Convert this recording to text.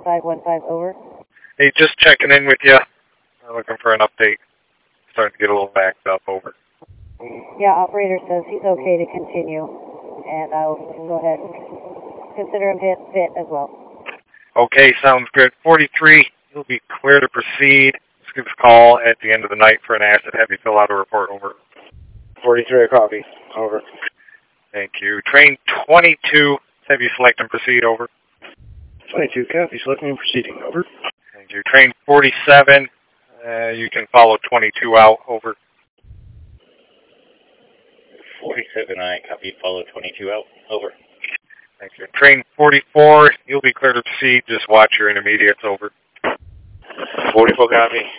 1515, over. Hey, just checking in with you. I'm looking for an update. Starting to get a little backed up, over. Yeah, operator says he's okay to continue, and I'll go ahead and consider him fit as well. Okay, sounds good. 43, you'll be clear to proceed. Just give us a call at the end of the night for an acid. Have you fill out a report, over. 43, a copy, over. Thank you. Train 22, have you select and proceed, over. 22, copy, selecting and proceeding, over. Thank you. Train 47, you can follow 22 out, over. 47, I copy, follow 22 out, over. Thank you. Train 44, you'll be clear to proceed. Just watch your intermediates, over. 44, copy.